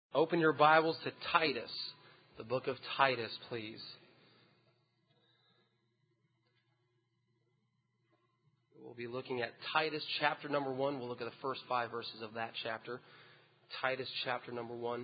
Open your Bibles to Titus, the book of Titus, please. We'll be looking at Titus chapter number 1. We'll look at the first 5 verses of that chapter. Titus chapter number 1.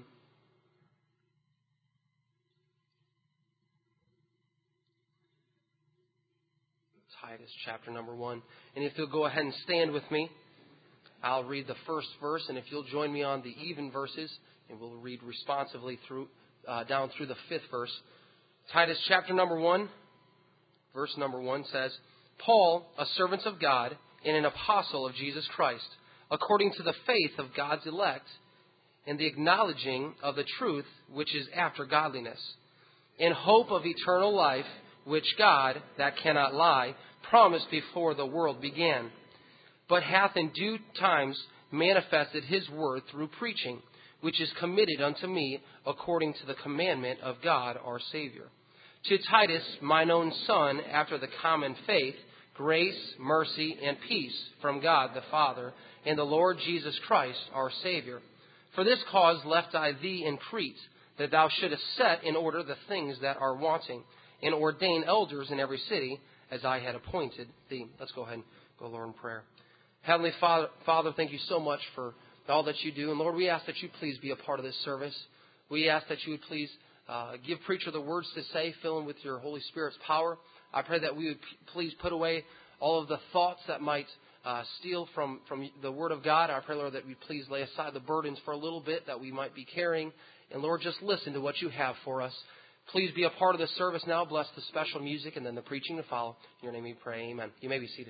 Titus chapter number 1. And if you'll go ahead and stand with me, I'll read the first verse. And if you'll join me on the even verses, and we'll read responsively through down through the 5th verse. Titus chapter number 1, verse number 1 says, Paul, a servant of God and an apostle of Jesus Christ, according to the faith of God's elect, and the acknowledging of the truth which is after godliness, in hope of eternal life, which God, that cannot lie, promised before the world began, but hath in due times manifested his word through preaching, which is committed unto me according to the commandment of God our Savior. To Titus, mine own son, after the common faith, grace, mercy, and peace from God the Father and the Lord Jesus Christ our Savior. For this cause left I thee in Crete, that thou shouldest set in order the things that are wanting, and ordain elders in every city, as I had appointed thee. Let's go ahead and go, Lord, in prayer. Heavenly Father, thank you so much for all that you do. And Lord, we ask that you please be a part of this service. We ask that you would please give preacher the words to say, fill him with your Holy Spirit's power. I pray that we would please put away all of the thoughts that might steal from the Word of God. I pray, Lord, that we please lay aside the burdens for a little bit that we might be carrying. And Lord, just listen to what you have for us. Please be a part of the service now. Bless the special music and then the preaching to follow. In your name we pray. Amen. You may be seated.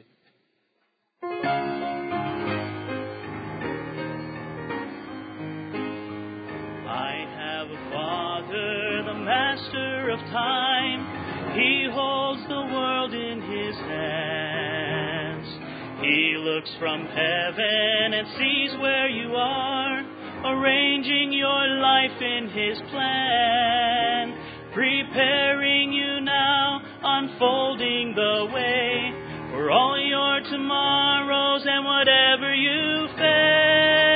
Father, the master of time, he holds the world in his hands. He looks from heaven and sees where you are, arranging your life in his plan, preparing you now, unfolding the way for all your tomorrows and whatever you face.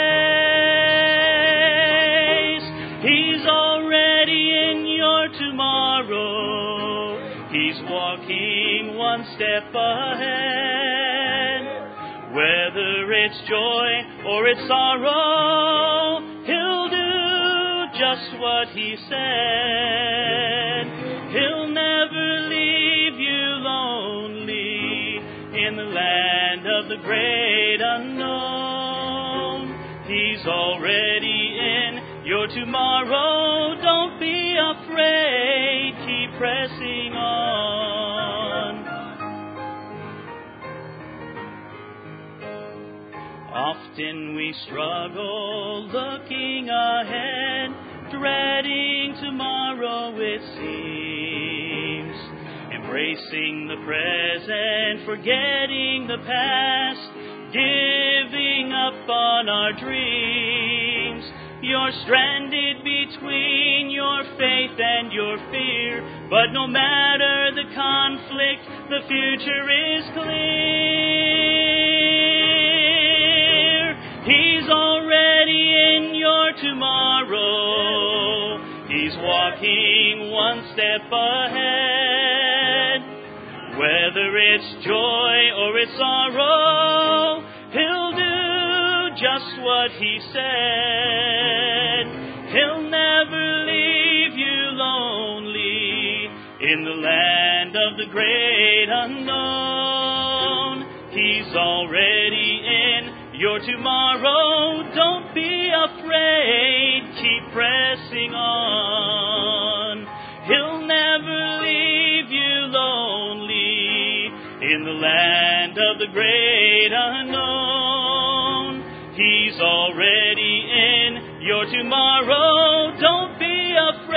He's already in your tomorrow. He's walking one step ahead. Whether it's joy or it's sorrow, he'll do just what he said. He'll never leave you lonely in the land of the great unknown. He's already in your tomorrow. Don't be afraid, keep pressing on. Often we struggle looking ahead, dreading tomorrow it seems, embracing the present, forgetting the past, giving up on our dreams. You're stranded between your faith and your fear, but no matter the conflict, the future is clear. He's already in your tomorrow. He's walking one step ahead. Whether it's joy or it's sorrow, he'll do just what he said. He'll never leave you lonely in the land of the great unknown. He's already in your tomorrow. Don't be afraid, keep pressing on. He'll never leave you lonely in the land of the great unknown. He's already in your tomorrow. Don't be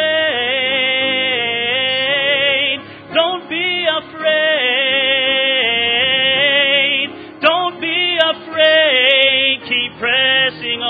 afraid. Don't be afraid. Don't be afraid. Keep pressing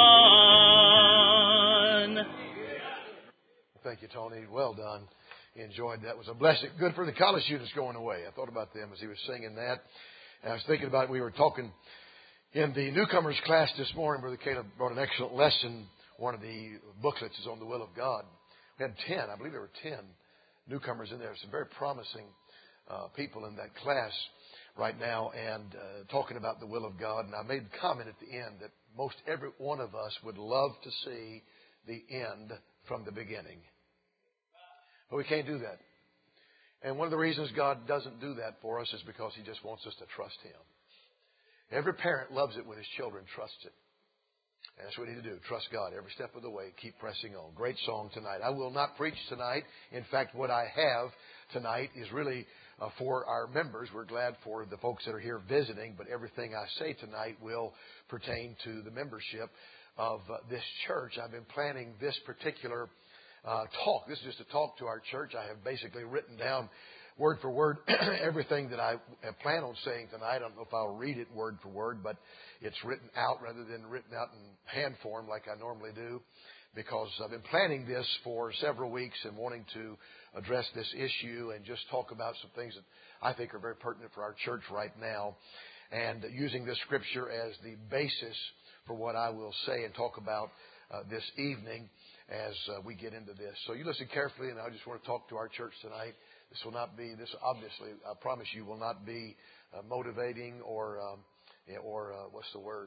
on. Thank you, Tony. Well done. Enjoyed that. It was a blessing. Good for the college students going away. I thought about them as he was singing that. And I was thinking about, we were talking in the newcomers class this morning. Brother Caleb brought an excellent lesson one of the booklets is on the will of God. We had 10, I believe there were 10 newcomers in there. Some very promising people in that class right now, and talking about the will of God. And I made the comment at the end that most every one of us would love to see the end from the beginning. But we can't do that. And one of the reasons God doesn't do that for us is because He just wants us to trust Him. Every parent loves it when his children trust it. And that's what we need to do. Trust God every step of the way. Keep pressing on. Great song tonight. I will not preach tonight. In fact, what I have tonight is really for our members. We're glad for the folks that are here visiting, but everything I say tonight will pertain to the membership of this church. I've been planning this particular talk. This is just a talk to our church. I have basically written down word for word everything that I plan on saying tonight. I don't know if I'll read it word for word, but it's written out rather than written out in hand form like I normally do, because I've been planning this for several weeks and wanting to address this issue and just talk about some things that I think are very pertinent for our church right now, and using this scripture as the basis for what I will say and talk about this evening as we get into this. So you listen carefully, and I just want to talk to our church tonight. This will not be, this obviously, I promise you, will not be motivating or what's the word,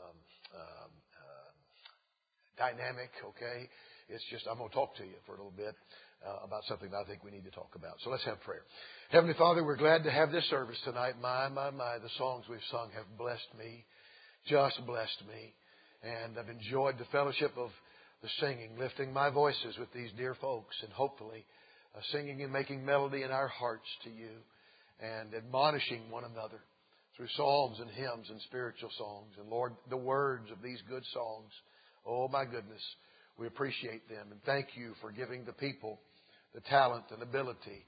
dynamic, okay? It's just, I'm going to talk to you for a little bit about something that I think we need to talk about. So let's have prayer. Heavenly Father, we're glad to have this service tonight. My, the songs we've sung have blessed me, just blessed me. And I've enjoyed the fellowship of the singing, lifting my voices with these dear folks, and hopefully singing and making melody in our hearts to you, and admonishing one another through psalms and hymns and spiritual songs. And Lord, the words of these good songs, oh my goodness, we appreciate them. And thank you for giving the people the talent and ability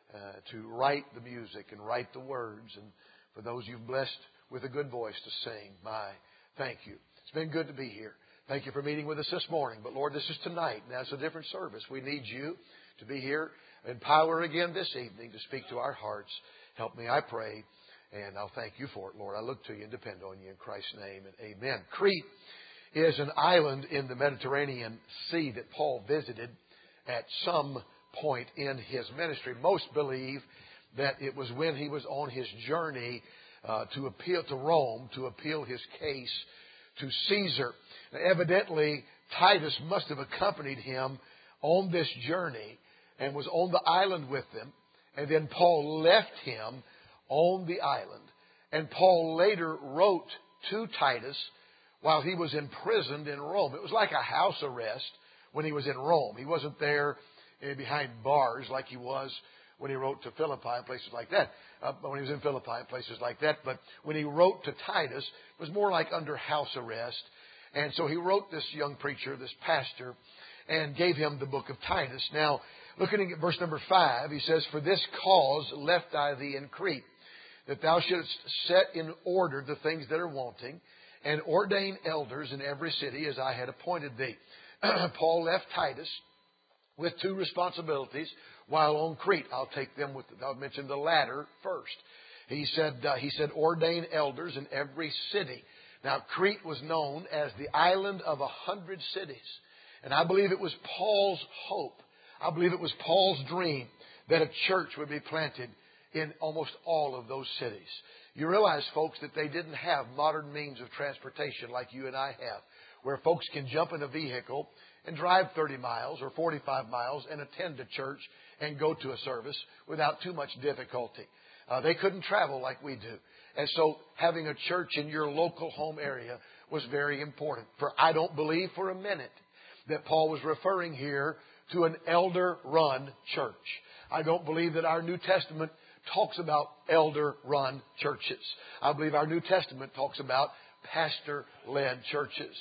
to write the music and write the words. And for those you've blessed with a good voice to sing, my thank you. It's been good to be here. Thank you for meeting with us this morning. But Lord, this is tonight. Now it's a different service. We need you to be here in power again this evening to speak to our hearts. Help me, I pray, and I'll thank you for it, Lord. I look to you and depend on you in Christ's name, and amen. Crete is an island in the Mediterranean Sea that Paul visited at some point in his ministry. Most believe that it was when he was on his journey to appeal to Rome, to appeal his case to Caesar. Now, evidently, Titus must have accompanied him on this journey and was on the island with them. And then Paul left him on the island. And Paul later wrote to Titus while he was imprisoned in Rome. It was like a house arrest when he was in Rome. He wasn't there behind bars like he was when he wrote to Philippi and places like that. When he was in Philippi and places like that. But when he wrote to Titus, it was more like under house arrest. And so he wrote this young preacher, this pastor, and gave him the book of Titus. Now, looking at verse number 5, he says, "For this cause left I thee in Crete, that thou shouldest set in order the things that are wanting, and ordain elders in every city as I had appointed thee." Paul left Titus with two responsibilities while on Crete. I'll mention the latter first. He said, ordain elders in every city. Now, Crete was known as the island of 100 cities. And I believe it was Paul's hope. I believe it was Paul's dream that a church would be planted in almost all of those cities. You realize, folks, that they didn't have modern means of transportation like you and I have, where folks can jump in a vehicle and drive 30 miles or 45 miles and attend a church and go to a service without too much difficulty. They couldn't travel like we do. And so having a church in your local home area was very important. For I don't believe for a minute that Paul was referring here to an elder-run church. I don't believe that our New Testament talks about elder-run churches. I believe our New Testament talks about pastor-led churches.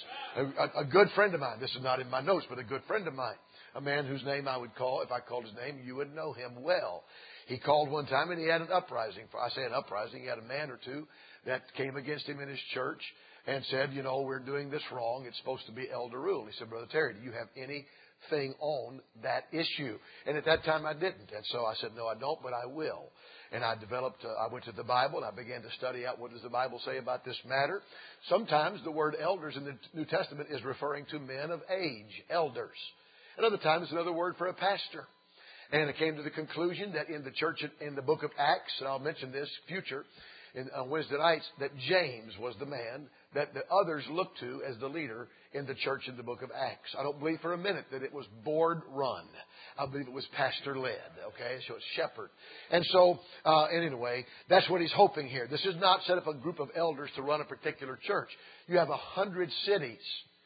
A good friend of mine, this is not in my notes, but a good friend of mine, a man whose name I would call, if I called his name, you would know him well. He called one time and he had an uprising. I say an uprising, he had a man or two that came against him in his church and said, we're doing this wrong. It's supposed to be elder rule. He said, Brother Terry, do you have anything on that issue? And at that time I didn't. And so I said, no, I don't, but I will. And I went to the Bible and I began to study out what does the Bible say about this matter. Sometimes the word elders in the New Testament is referring to men of age, elders. And other times it's another word for a pastor. And I came to the conclusion that in the church, in the book of Acts, and I'll mention this future, on Wednesday nights, that James was the man that the others looked to as the leader in the church in the book of Acts. I don't believe for a minute that it was board run. I believe it was pastor led. Okay, so it's shepherd. And so, anyway, that's what he's hoping here. This is not set up a group of elders to run a particular church. You have 100 cities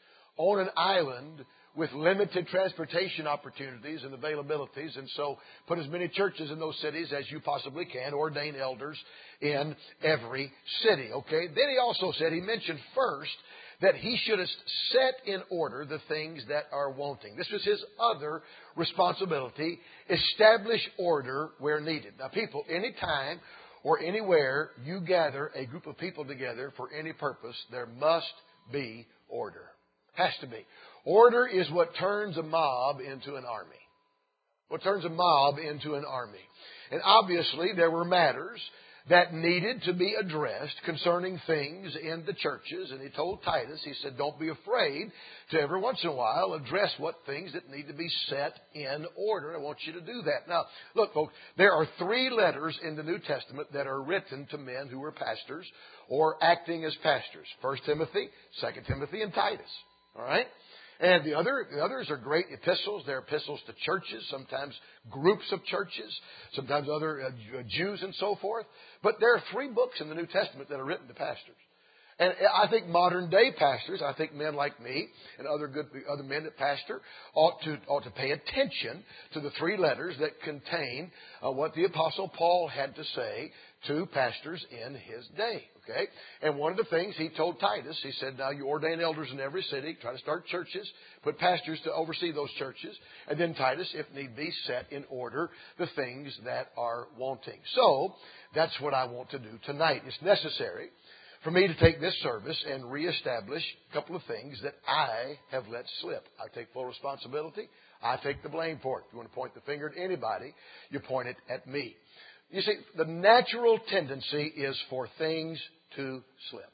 on an island with limited transportation opportunities and availabilities. And so put as many churches in those cities as you possibly can. Ordain elders in every city. Okay. Then he also said, he mentioned first that he should have set in order the things that are wanting. This was his other responsibility. Establish order where needed. Now people, anytime or anywhere you gather a group of people together for any purpose, there must be order. Has to be. Order is what turns a mob into an army. What turns a mob into an army. And obviously there were matters that needed to be addressed concerning things in the churches. And he told Titus, he said, don't be afraid to every once in a while address what things that need to be set in order. I want you to do that. Now, look, folks, there are 3 letters in the New Testament that are written to men who were pastors or acting as pastors. 1 Timothy, 2 Timothy, and Titus. All right? And the others are great epistles. They're epistles to churches, sometimes groups of churches, sometimes other Jews and so forth. But there are 3 books in the New Testament that are written to pastors. And I think modern day pastors, I think men like me and other men that pastor ought to pay attention to the 3 letters that contain what the Apostle Paul had to say to pastors in his day. Okay? And one of the things he told Titus, he said, now you ordain elders in every city, try to start churches, put pastors to oversee those churches, and then Titus, if need be, set in order the things that are wanting. So, that's what I want to do tonight. It's necessary for me to take this service and reestablish a couple of things that I have let slip. I take full responsibility. I take the blame for it. If you want to point the finger at anybody, you point it at me. You see, the natural tendency is for things to slip.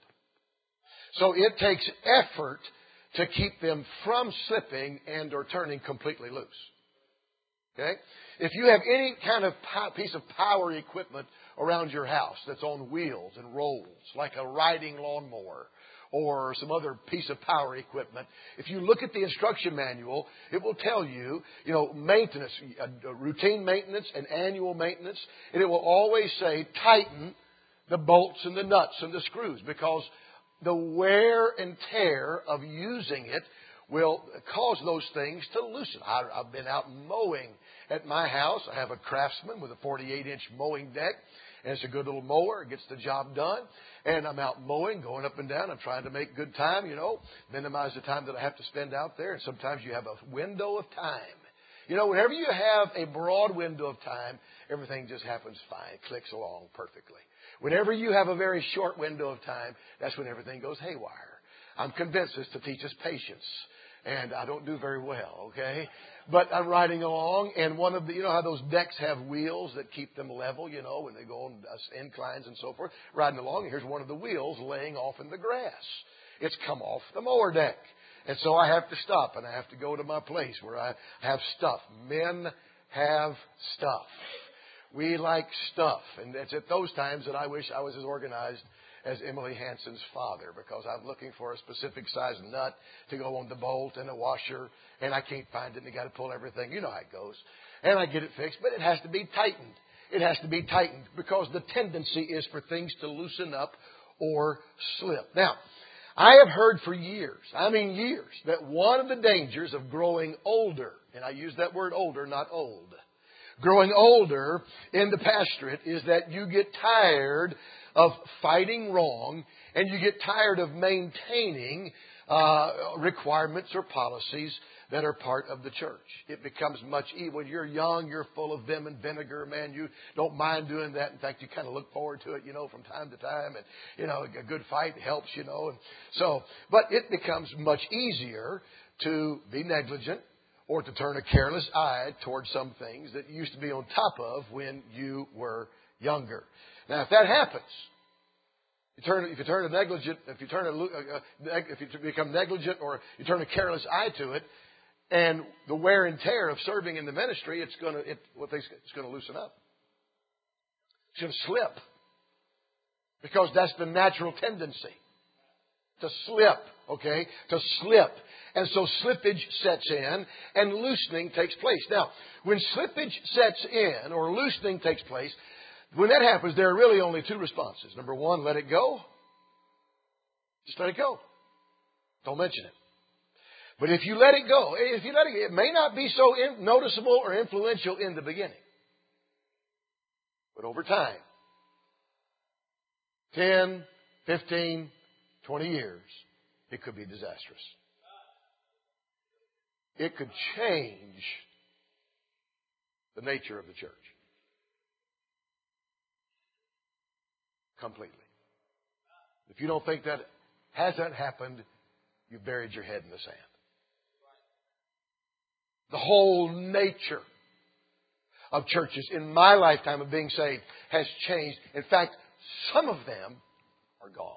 So it takes effort to keep them from slipping and or turning completely loose. Okay? If you have any kind of piece of power equipment around your house that's on wheels and rolls, like a riding lawnmower or some other piece of power equipment, if you look at the instruction manual, it will tell you, maintenance, routine maintenance and annual maintenance, and it will always say tighten the bolts and the nuts and the screws, because the wear and tear of using it will cause those things to loosen. I've been out mowing at my house. I have a Craftsman with a 48-inch mowing deck, and it's a good little mower. It gets the job done. And I'm out mowing, going up and down. I'm trying to make good time, minimize the time that I have to spend out there. And sometimes you have a window of time. Whenever you have a broad window of time, everything just happens fine, clicks along perfectly. Whenever you have a very short window of time, that's when everything goes haywire. I'm convinced this to teach us patience. And I don't do very well, okay? But I'm riding along, and one of the, how those decks have wheels that keep them level, when they go on inclines and so forth. Riding along, and here's one of the wheels laying off in the grass. It's come off the mower deck. And so I have to stop, and I have to go to my place where I have stuff. Men have stuff. We like stuff. And it's at those times that I wish I was as organized as Emily Hanson's father, because I'm looking for a specific size nut to go on the bolt and a washer, and I can't find it, and I got to pull everything. You know how it goes. And I get it fixed, but it has to be tightened. It has to be tightened because the tendency is for things to loosen up or slip. Now, I have heard for years, that one of the dangers of growing older, and I use that word older, not old, growing older in the pastorate is that you get tired of fighting wrong, and you get tired of maintaining requirements or policies that are part of the church. It becomes much easier. When you're young, you're full of vim and vinegar, man. You don't mind doing that. In fact, you kind of look forward to it, from time to time. And, a good fight helps, And so, but it becomes much easier to be negligent or to turn a careless eye towards some things that you used to be on top of when you were younger. Now, if that happens, if you become negligent or you turn a careless eye to it, and the wear and tear of serving in the ministry, it's going to loosen up. It's going to slip. Because that's the natural tendency. To slip, okay? To slip. And so slippage sets in and loosening takes place. Now, when slippage sets in or loosening takes place, when that happens, there are really only two responses. Number one, let it go. Just let it go. Don't mention it. But if you let it go, it may not be so noticeable or influential in the beginning. But over time, 10, 15, 20 years, it could be disastrous. It could change the nature of the church completely. If you don't think that hasn't happened, you've buried your head in the sand. The whole nature of churches in my lifetime of being saved has changed. In fact, some of them are gone.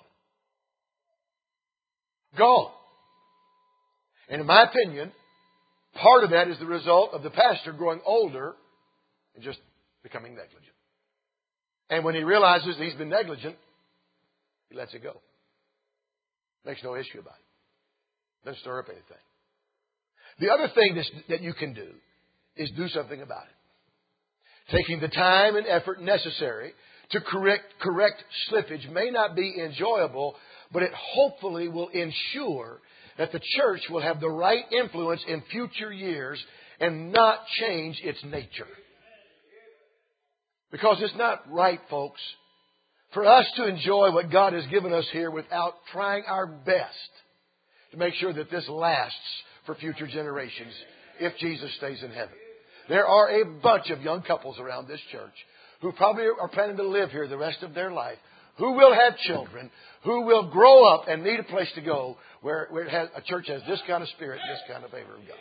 Gone. And in my opinion, part of that is the result of the pastor growing older and just becoming negligent. And when he realizes he's been negligent, he lets it go. Makes no issue about it. Doesn't stir up anything. The other thing that you can do is do something about it. Taking the time and effort necessary to correct slippage may not be enjoyable, but it hopefully will ensure that the church will have the right influence in future years and not change its nature. Because it's not right, folks, for us to enjoy what God has given us here without trying our best to make sure that this lasts for future generations if Jesus stays in heaven. There are a bunch of young couples around this church who probably are planning to live here the rest of their life, who will have children, who will grow up and need a place to go where a church has this kind of spirit, this kind of favor of God.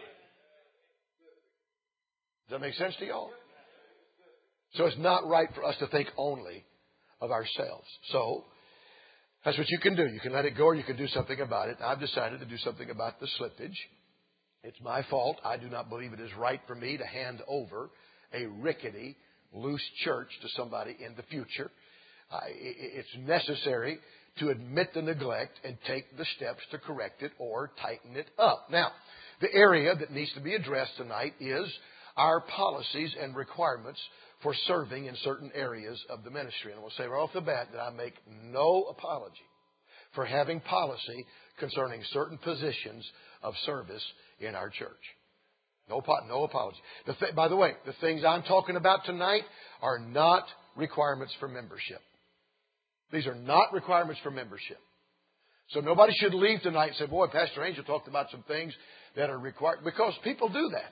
Does that make sense to y'all? So it's not right for us to think only of ourselves. So that's what you can do. You can let it go or you can do something about it. I've decided to do something about the slippage. It's my fault. I do not believe it is right for me to hand over a rickety, loose church to somebody in the future. It's necessary to admit the neglect and take the steps to correct it or tighten it up. Now, the area that needs to be addressed tonight is our policies and requirements for serving in certain areas of the ministry. And I will say right off the bat that I make no apology for having policy concerning certain positions of service in our church. No apology. By the way, the things I'm talking about tonight are not requirements for membership. These are not requirements for membership. So nobody should leave tonight and say, boy, Pastor Angel talked about some things that are required. Because people do that.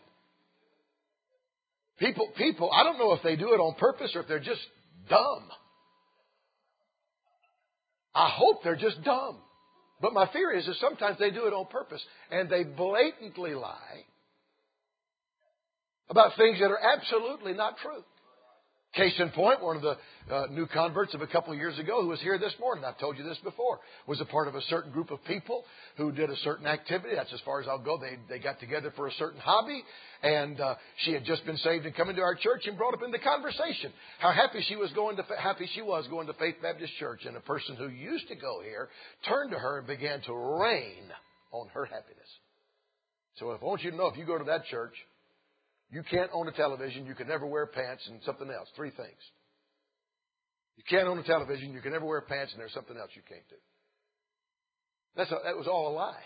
People, I don't know if they do it on purpose or if they're just dumb. I hope they're just dumb. But my fear is that sometimes they do it on purpose. And they blatantly lie about things that are absolutely not true. Case in point, one of the new converts of a couple of years ago who was here this morning, I've told you this before, was a part of a certain group of people who did a certain activity. That's as far as I'll go. They got together for a certain hobby, and she had just been saved and come into our church and brought up in the conversation how happy she was going to Faith Baptist Church. And a person who used to go here turned to her and began to rain on her happiness. So I want you to know, if you go to that church, you can't own a television, you can never wear pants, and something else. 3 things. You can't own a television, you can never wear pants, and there's something else you can't do. That was all a lie.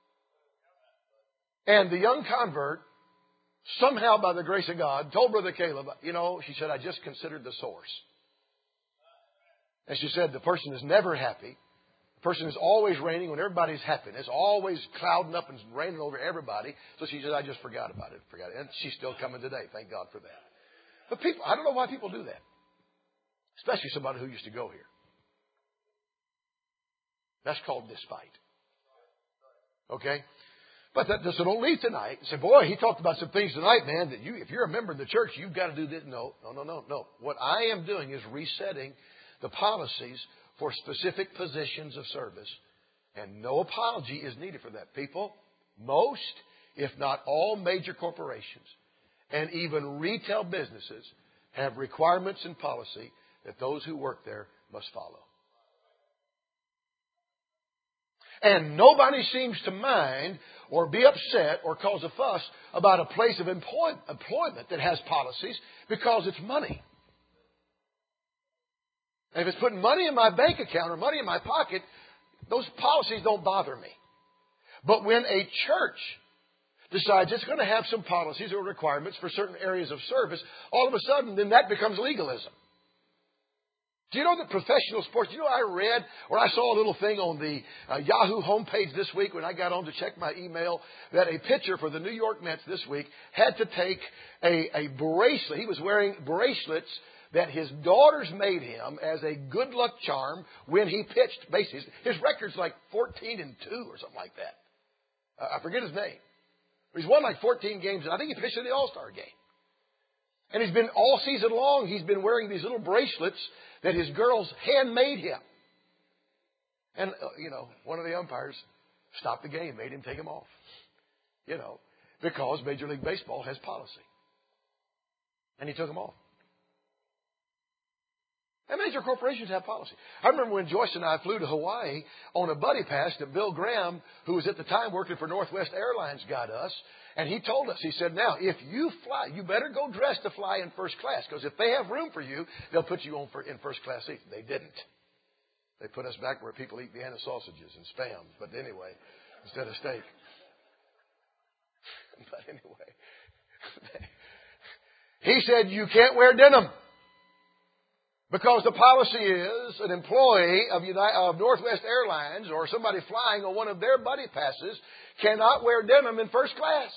And the young convert, somehow by the grace of God, told Brother Caleb, she said, I just considered the source. And she said, the person is never happy. The person is always raining when everybody's happy. It's always clouding up and raining over everybody. So she said, I just forgot about it. And she's still coming today. Thank God for that. But people, I don't know why people do that. Especially somebody who used to go here. That's called despite. Okay? But so don't leave tonight and say, boy, he talked about some things tonight, man, that if you're a member of the church, you've got to do this. No. What I am doing is resetting the policies for specific positions of service. And no apology is needed for that. People, most, if not all major corporations and even retail businesses have requirements and policy that those who work there must follow. And nobody seems to mind or be upset or cause a fuss about a place of employment that has policies because it's money. And if it's putting money in my bank account or money in my pocket, those policies don't bother me. But when a church decides it's going to have some policies or requirements for certain areas of service, all of a sudden, then that becomes legalism. Do you know that professional sports, I read or I saw a little thing on the Yahoo homepage this week when I got on to check my email that a pitcher for the New York Mets this week had to take a bracelet. He was wearing bracelets that his daughters made him as a good luck charm when he pitched bases. His record's like 14-2 or something like that. I forget his name. He's won like 14 games, and I think he pitched in the All-Star game. And he's been all season long, he's been wearing these little bracelets that his girls handmade him. And, one of the umpires stopped the game, made him take them off. Because Major League Baseball has policy. And he took them off. And major corporations have policy. I remember when Joyce and I flew to Hawaii on a buddy pass that Bill Graham, who was at the time working for Northwest Airlines, got us. And he told us, he said, now, if you fly, you better go dressed to fly in first class. Because if they have room for you, they'll put you in first class seats. They didn't. They put us back where people eat Vienna sausages and Spam. But anyway, instead of steak. But anyway. He said, you can't wear denim. Because the policy is an employee of Northwest Airlines or somebody flying on one of their buddy passes cannot wear denim in first class.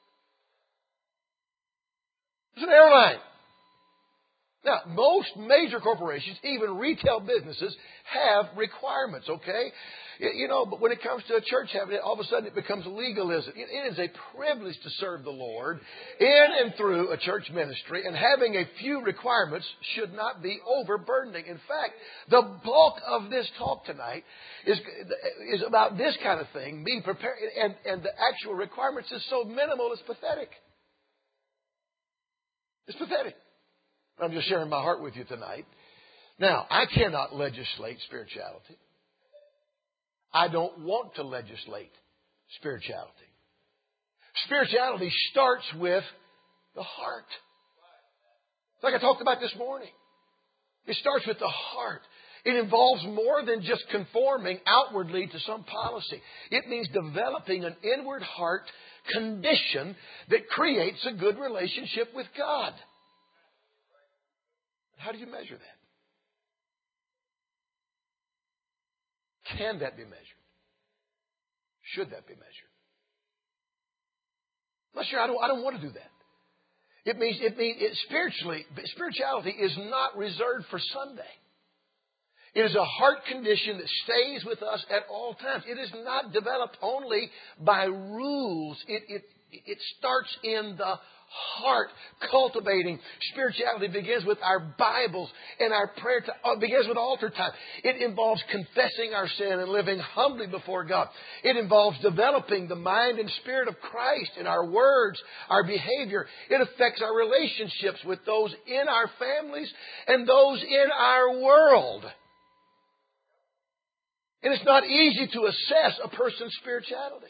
It's an airline. Now, most major corporations, even retail businesses, have requirements, okay? But when it comes to a church having it, all of a sudden it becomes legalism. It is a privilege to serve the Lord in and through a church ministry, and having a few requirements should not be overburdening. In fact, the bulk of this talk tonight is about this kind of thing, being prepared, and the actual requirements is so minimal, it's pathetic. It's pathetic. I'm just sharing my heart with you tonight. Now, I cannot legislate spirituality. I don't want to legislate spirituality. Spirituality starts with the heart. Like I talked about this morning. It starts with the heart. It involves more than just conforming outwardly to some policy. It means developing an inward heart condition that creates a good relationship with God. How do you measure that? Can that be measured? Should that be measured? I'm not sure. I don't want to do that. It means spirituality is not reserved for Sunday. It is a heart condition that stays with us at all times. It is not developed only by rules. It starts in the heart. Cultivating spirituality begins with our Bibles and our prayer. Begins with altar time. It involves confessing our sin and living humbly before God. It involves developing the mind and spirit of Christ in our words, our behavior. It affects our relationships with those in our families and those in our world. And it's not easy to assess a person's spirituality.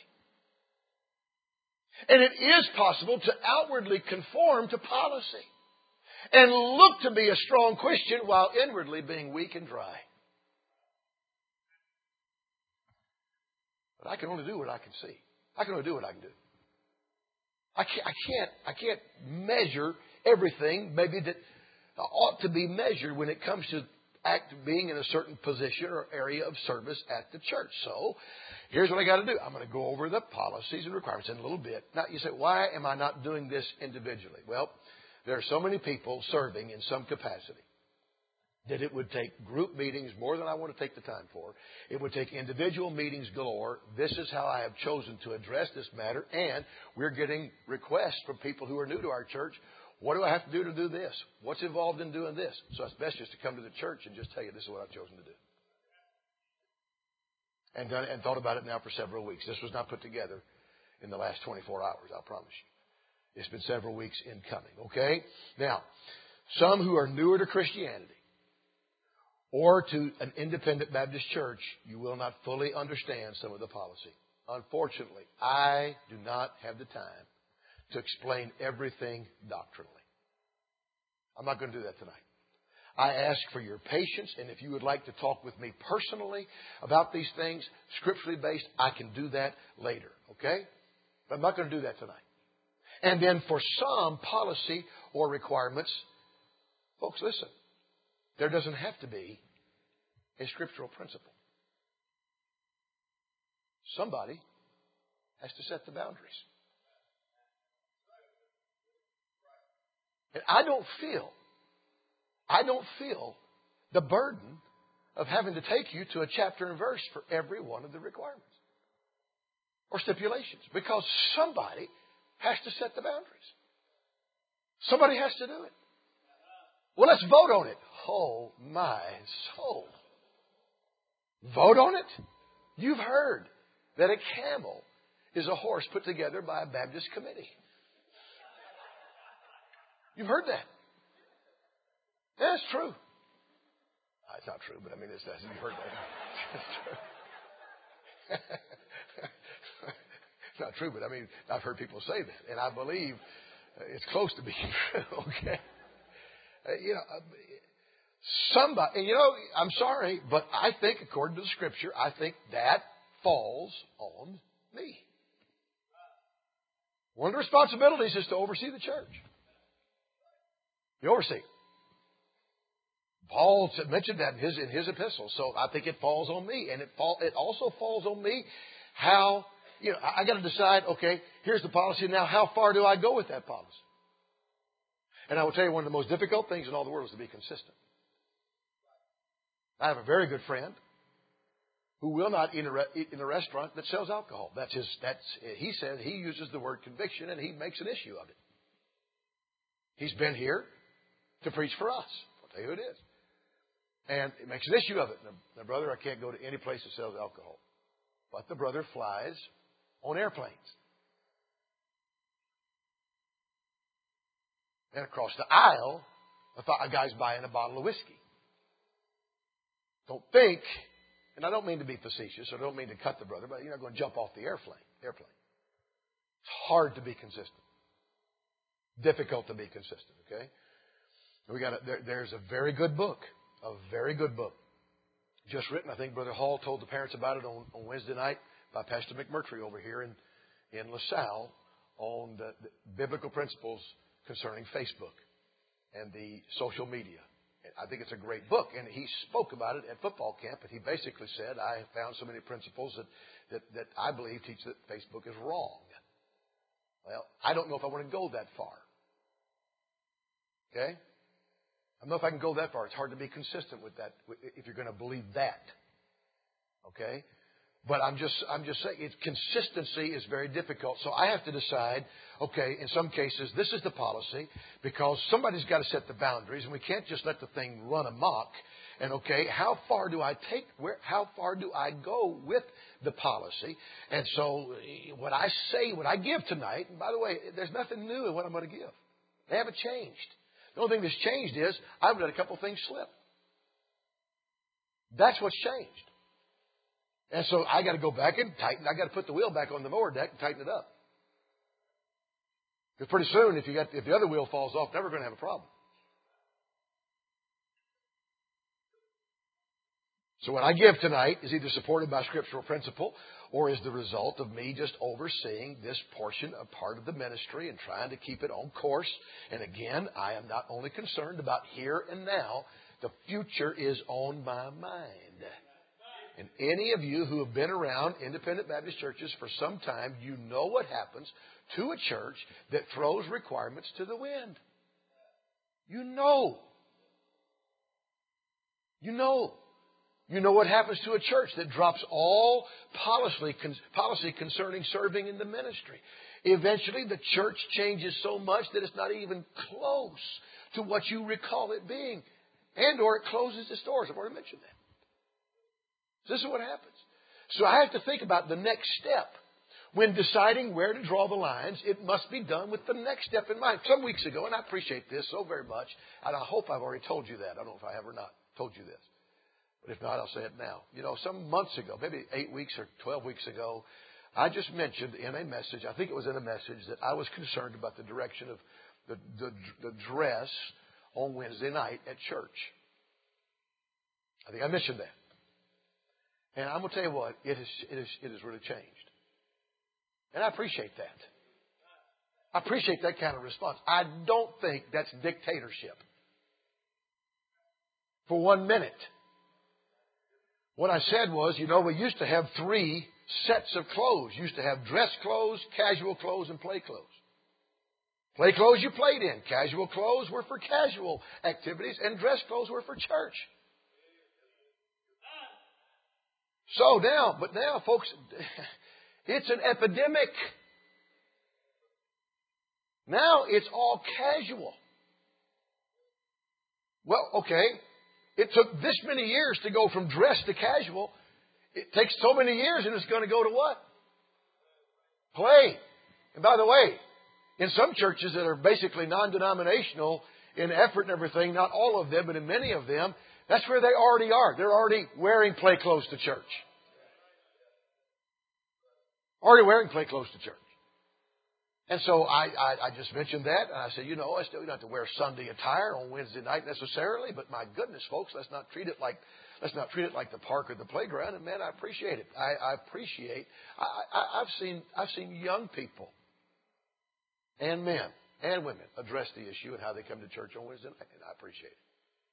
And it is possible to outwardly conform to policy and look to be a strong Christian while inwardly being weak and dry. But I can only do what I can see. I can only do what I can do. I can't measure everything maybe that ought to be measured when it comes to being in a certain position or area of service at the church. So, here's what I got to do. I'm going to go over the policies and requirements in a little bit. Now, you say, why am I not doing this individually? Well, there are so many people serving in some capacity. that it would take group meetings more than I want to take the time for. It would take individual meetings galore. This is how I have chosen to address this matter. And we're getting requests from people who are new to our church. What do I have to do this? What's involved in doing this? So it's best just to come to the church and just tell you this is what I've chosen to do. And done it and thought about it now for several weeks. This was not put together in the last 24 hours, I promise you. It's been several weeks in coming, okay? Now, some who are newer to Christianity or to an independent Baptist church, you will not fully understand some of the policy. Unfortunately, I do not have the time to explain everything doctrinally. I'm not going to do that tonight. I ask for your patience, and if you would like to talk with me personally about these things, scripturally based, I can do that later, okay? But I'm not going to do that tonight. And then for some policy or requirements, folks, listen, there doesn't have to be a scriptural principle. Somebody has to set the boundaries. And I don't feel the burden of having to take you to a chapter and verse for every one of the requirements or stipulations, because somebody has to set the boundaries. Somebody has to do it. Well, let's vote on it. Oh, my soul. Vote on it? You've heard that a camel is a horse put together by a Baptist committee. You've heard that. That's true. It's not true, but I mean, you've heard that. It's true. It's not true, but I mean, I've heard people say that, and I believe it's close to being true. Okay, somebody, and I'm sorry, but I think, according to the Scripture, I think that falls on me. One of the responsibilities is to oversee the church. The overseer. Paul mentioned that in his epistle, so I think it falls on me, and it also falls on me how. I got to decide, okay, here's the policy. Now, how far do I go with that policy? And I will tell you, one of the most difficult things in all the world is to be consistent. I have a very good friend who will not eat in a restaurant that sells alcohol. He says he uses the word conviction, and he makes an issue of it. He's been here to preach for us. I'll tell you who it is. And it makes an issue of it. Now, brother, I can't go to any place that sells alcohol. But the brother flies on airplanes. And across the aisle, a guy's buying a bottle of whiskey. Don't think, and I don't mean to be facetious, I don't mean to cut the brother, but you're not going to jump off the airplane. It's hard to be consistent. Difficult to be consistent, okay? There's a very good book, just written. I think Brother Hall told the parents about it on Wednesday night by Pastor McMurtry over here in LaSalle on the biblical principles concerning Facebook and the social media. I think it's a great book, and he spoke about it at football camp, and he basically said, I have found so many principles that I believe teach that Facebook is wrong. Well, I don't know if I want to go that far. Okay? I don't know if I can go that far. It's hard to be consistent with that if you're going to believe that. Okay? But I'm just saying, consistency is very difficult. So I have to decide, okay, in some cases, this is the policy, because somebody's got to set the boundaries, and we can't just let the thing run amok. And okay, how far do I go with the policy? And so what I give tonight, and by the way, there's nothing new in what I'm going to give. They haven't changed. The only thing that's changed is I've let a couple things slip. That's what's changed. And so I got to go back and tighten. I got to put the wheel back on the mower deck and tighten it up. Because pretty soon, if the other wheel falls off, never going to have a problem. So what I give tonight is either supported by scriptural principle or is the result of me just overseeing this portion, a part of the ministry, and trying to keep it on course. And again, I am not only concerned about here and now, the future is on my mind. And any of you who have been around independent Baptist churches for some time, you know what happens to a church that throws requirements to the wind. You know. You know. You know what happens to a church that drops all policy concerning serving in the ministry. Eventually, the church changes so much that it's not even close to what you recall it being. And or it closes its doors. I've already mentioned that. So this is what happens. So I have to think about the next step. When deciding where to draw the lines, it must be done with the next step in mind. Some weeks ago, and I appreciate this so very much, and I hope I've already told you that. I don't know if I have or not told you this. But if not, I'll say it now. You know, some months ago, maybe 8 weeks or 12 weeks ago, I just mentioned in a message, I think it was in a message, that I was concerned about the direction of the dress on Wednesday night at church. I think I mentioned that. And I'm going to tell you what, it has really changed. And I appreciate that. I appreciate that kind of response. I don't think that's dictatorship. For 1 minute. What I said was, you know, we used to have 3 sets of clothes. You used to have dress clothes, casual clothes, and play clothes. Play clothes you played in. Casual clothes were for casual activities, and dress clothes were for church. So now, folks, it's an epidemic. Now it's all casual. Well, okay. It took this many years to go from dress to casual. It takes so many years, and it's going to go to what? Play. And by the way, in some churches that are basically non-denominational in effort and everything, not all of them, but in many of them, that's where they already are. They're already wearing play clothes to church. Already wearing play clothes to church. And so I just mentioned that, and I said, you know, I still don't have to wear Sunday attire on Wednesday night necessarily, but my goodness, folks, let's not treat it like the park or the playground. And man, I appreciate it. I've seen young people and men and women address the issue and how they come to church on Wednesday night, and I appreciate it.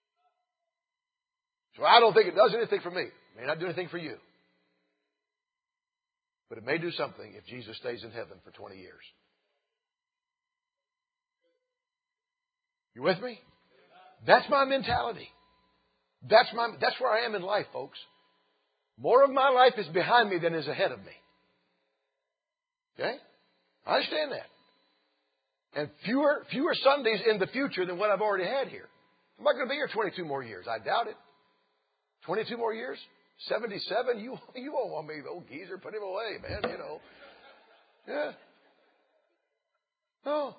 So I don't think it does anything for me. It may not do anything for you. But it may do something if Jesus stays in heaven for 20 years. You with me? That's my mentality. That's where I am in life, folks. More of my life is behind me than is ahead of me. Okay? I understand that. And fewer Sundays in the future than what I've already had here. I'm not going to be here 22 more years. I doubt it. 22 more years? 77? You won't want me, old geezer. Put him away, man. You know. Yeah. No.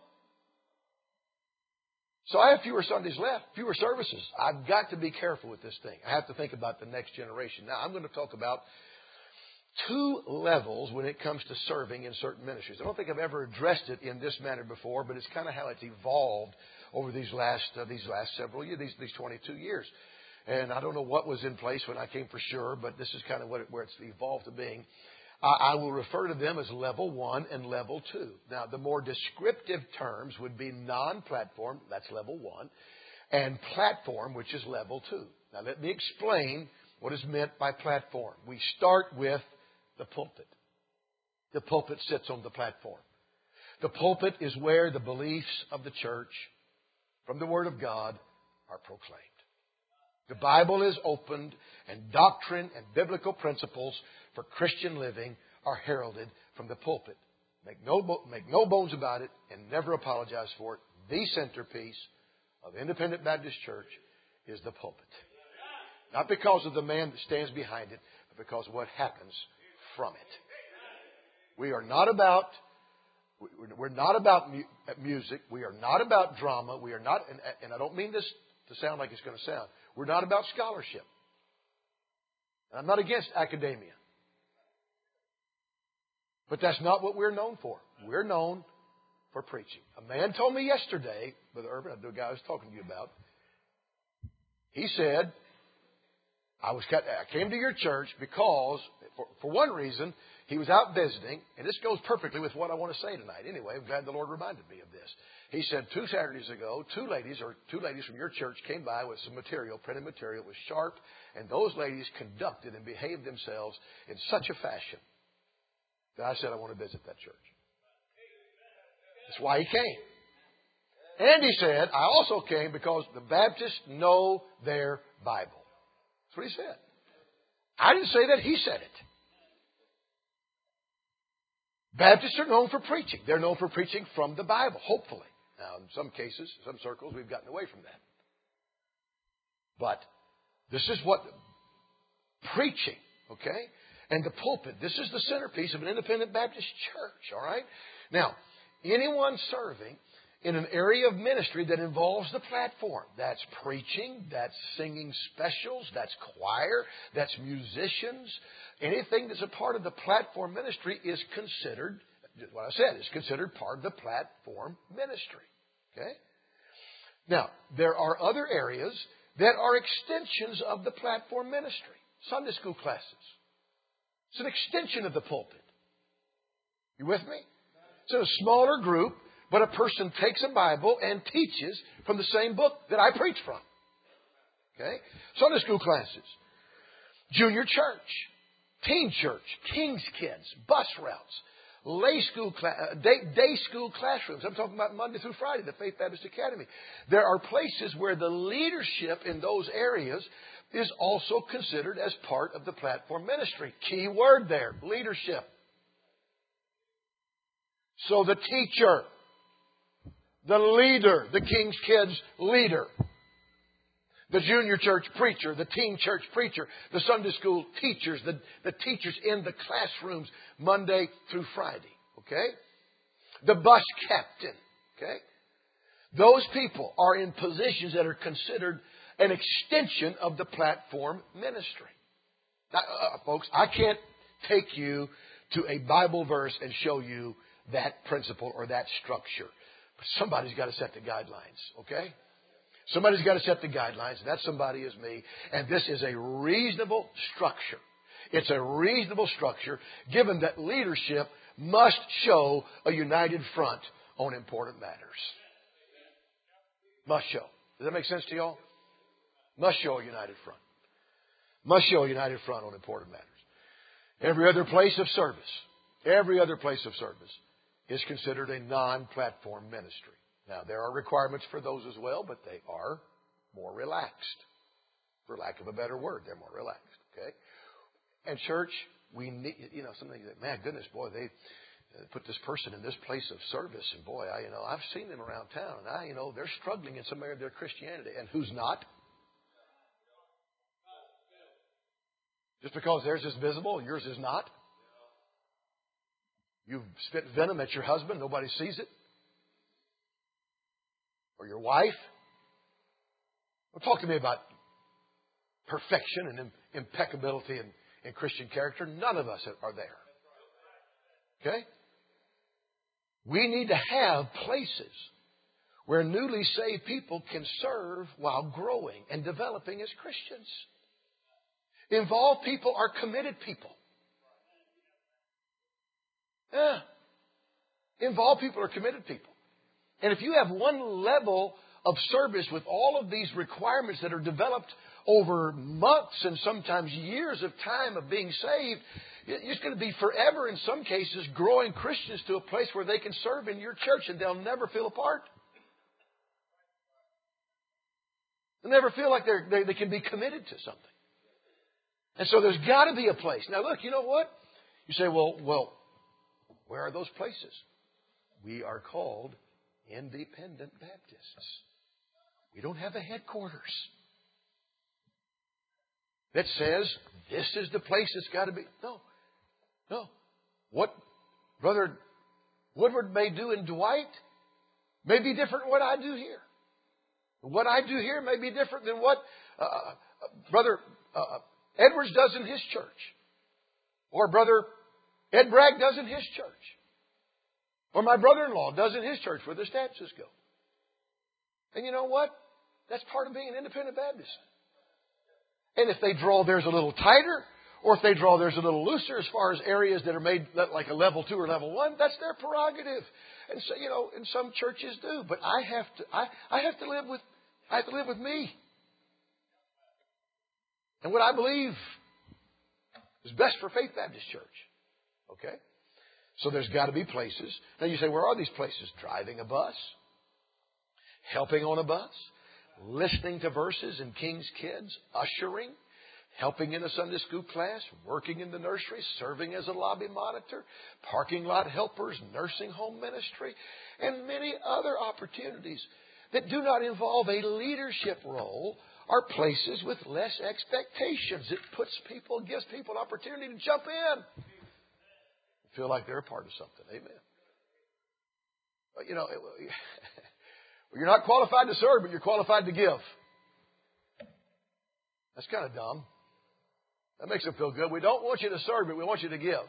So I have fewer Sundays left, fewer services. I've got to be careful with this thing. I have to think about the next generation. Now, I'm going to talk about 2 levels when it comes to serving in certain ministries. I don't think I've ever addressed it in this manner before, but it's kind of how it's evolved over these last several years, these 22 years. And I don't know what was in place when I came for sure, but this is kind of where it's evolved to being. I will refer to them as level 1 and level 2. Now, the more descriptive terms would be non-platform, that's level 1, and platform, which is level 2. Now, let me explain what is meant by platform. We start with the pulpit. The pulpit sits on the platform. The pulpit is where the beliefs of the church from the Word of God are proclaimed. The Bible is opened, and doctrine and biblical principles for Christian living are heralded from the pulpit. Make no bones about it and never apologize for it. The centerpiece of Independent Baptist Church is the pulpit. Not because of the man that stands behind it, but because of what happens from it. We're not about music. We are not about drama. We are not, and I don't mean this to sound like it's going to sound. We're not about scholarship. And I'm not against academia. But that's not what we're known for. We're known for preaching. A man told me yesterday, Brother Urban, the guy I was talking to you about, he said, I came to your church because, for one reason, he was out visiting, and this goes perfectly with what I want to say tonight. Anyway, I'm glad the Lord reminded me of this. He said 2 Saturdays ago, two ladies from your church came by with some material, printed material. It was sharp, and those ladies conducted and behaved themselves in such a fashion that I said, I want to visit that church. That's why he came. And he said, I also came because the Baptists know their Bible. That's what he said. I didn't say that. He said it. Baptists are known for preaching. They're known for preaching from the Bible, hopefully. Now, in some cases, some circles, we've gotten away from that. But this is what preaching, okay? And the pulpit, this is the centerpiece of an independent Baptist church, all right? Now, anyone serving in an area of ministry that involves the platform, that's preaching, that's singing specials, that's choir, that's musicians, anything that's a part of the platform ministry is considered, what I said, is considered part of the platform ministry. Okay? Now, there are other areas that are extensions of the platform ministry. Sunday school classes. It's an extension of the pulpit. You with me? It's in a smaller group, but a person takes a Bible and teaches from the same book that I preach from. Okay? Sunday school classes. Junior church. Teen church. King's kids. Bus routes. Day school classrooms. I'm talking about Monday through Friday, the Faith Baptist Academy. There are places where the leadership in those areas is also considered as part of the platform ministry. Key word there, leadership. So the teacher, the leader, the King's Kids leader, the junior church preacher, the teen church preacher, the Sunday school teachers, the teachers in the classrooms Monday through Friday. Okay? The bus captain. Okay? Those people are in positions that are considered an extension of the platform ministry. Now, folks, I can't take you to a Bible verse and show you that principle or that structure. But somebody's got to set the guidelines. Okay? Somebody's got to set the guidelines. And that somebody is me. And this is a reasonable structure. It's a reasonable structure given that leadership must show a united front on important matters. Must show. Does that make sense to y'all? Must show a united front. Must show a united front on important matters. Every other place of service is considered a non-platform ministry. Now, there are requirements for those as well, but they are more relaxed. For lack of a better word, they're more relaxed. Okay? And church, we need, something that, man, goodness, boy, they put this person in this place of service, and boy, I've seen them around town, and they're struggling in some area of their Christianity. And who's not? Just because theirs is visible and yours is not? You've spit venom at your husband, nobody sees it? Or your wife? Well, talk to me about perfection and impeccability and Christian character. None of us are there. Okay? We need to have places where newly saved people can serve while growing and developing as Christians. Involved people are committed people. Yeah. Involved people are committed people. And if you have one level of service with all of these requirements that are developed over months and sometimes years of time of being saved, it's going to be forever, in some cases, growing Christians to a place where they can serve in your church and they'll never feel apart. They'll never feel like they can be committed to something. And so there's got to be a place. Now look, you know what? You say, well, where are those places? We are called Independent Baptists. We don't have a headquarters that says this is the place it's got to be. No. What Brother Woodward may do in Dwight may be different than what I do here. What I do here may be different than what Brother Edwards does in his church. Or Brother Ed Bragg does in his church. Or my brother-in-law does in his church where the stanzas go. And you know what? That's part of being an independent Baptist. And if they draw theirs a little tighter, or if they draw theirs a little looser as far as areas that are made like a level 2 or level 1, that's their prerogative. And so, and some churches do. But I have to live with me. And what I believe is best for Faith Baptist Church. Okay? So there's got to be places. Now you say, where are these places? Driving a bus, helping on a bus, listening to verses in King's Kids, ushering, helping in a Sunday school class, working in the nursery, serving as a lobby monitor, parking lot helpers, nursing home ministry, and many other opportunities that do not involve a leadership role are places with less expectations. It gives people an opportunity to jump in. Feel like they're a part of something. Amen. But, you're not qualified to serve, but you're qualified to give. That's kind of dumb. That makes them feel good. We don't want you to serve, but we want you to give.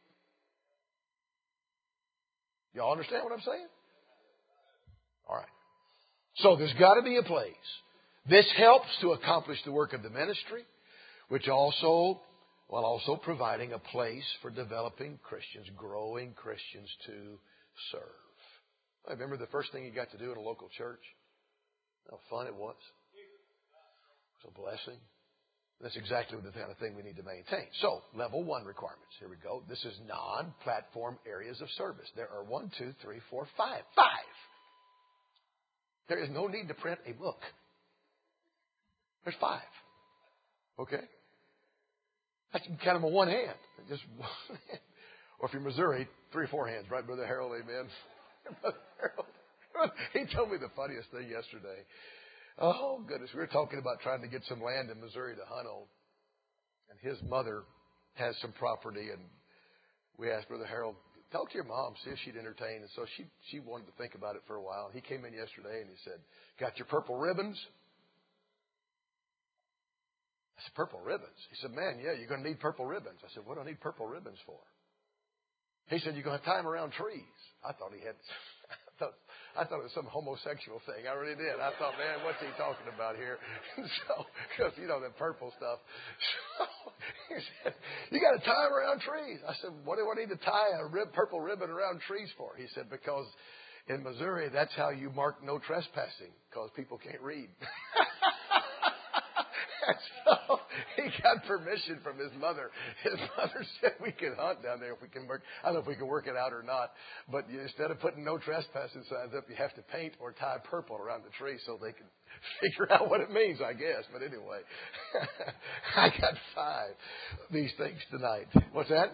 Y'all understand what I'm saying? All right. So there's got to be a place. This helps to accomplish the work of the ministry, while also providing a place for developing Christians, growing Christians to serve. I remember the first thing you got to do in a local church. How fun it was. It was a blessing. That's exactly the kind of thing we need to maintain. So, level 1 requirements. Here we go. This is non-platform areas of service. There are 1, 2, 3, 4, 5. 5. There is no need to print a book. There's 5. Okay? I can count them on one hand. Just one hand. Or if you're Missouri, 3 or 4 hands, right, Brother Harold? Amen. Brother Harold, he told me the funniest thing yesterday. Oh, goodness. We were talking about trying to get some land in Missouri to hunt on. And his mother has some property. And we asked Brother Harold, talk to your mom, see if she'd entertain. And so she wanted to think about it for a while. He came in yesterday and he said, got your purple ribbons? I said, purple ribbons? He said, man, yeah, you're going to need purple ribbons. I said, what do I need purple ribbons for? He said, you're going to tie them around trees. I thought I thought it was some homosexual thing. I really did. I thought, man, what's he talking about here? So, because, the purple stuff. So he said, you got to tie them around trees. I said, what do I need to tie a purple ribbon around trees for? He said, because in Missouri, that's how you mark no trespassing, because people can't read. And so he got permission from his mother. His mother said we can hunt down there if we can work. I don't know if we can work it out or not. But instead of putting no trespassing signs up, you have to paint or tie purple around the tree so they can figure out what it means, I guess. But anyway, I got 5 of these things tonight. What's that?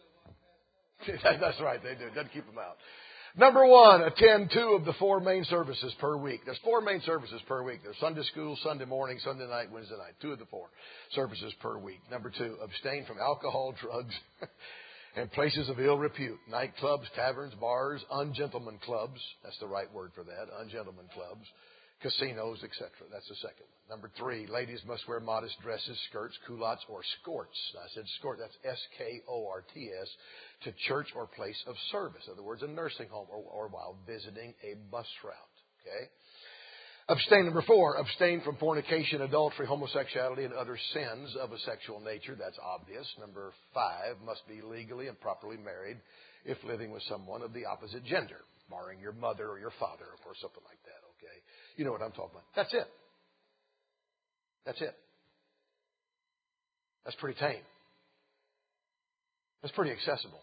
That's right, they do. Doesn't keep them out. Number 1, attend 2 of the 4 main services per week. There's 4 main services per week. There's Sunday school, Sunday morning, Sunday night, Wednesday night. 2 of the 4 services per week. Number 2, abstain from alcohol, drugs, and places of ill repute. Nightclubs, taverns, bars, ungentleman clubs. That's the right word for that. Ungentleman clubs. Casinos, etc. That's the second one. Number 3, ladies must wear modest dresses, skirts, culottes, or skorts. I said skort. That's S-K-O-R-T-S. To church or place of service. In other words, a nursing home or while visiting a bus route. Okay? Abstain. Number 4, abstain from fornication, adultery, homosexuality, and other sins of a sexual nature. That's obvious. Number 5, must be legally and properly married if living with someone of the opposite gender, barring your mother or your father, or something like that. Okay? You know what I'm talking about. That's it. That's it. That's pretty tame. That's pretty accessible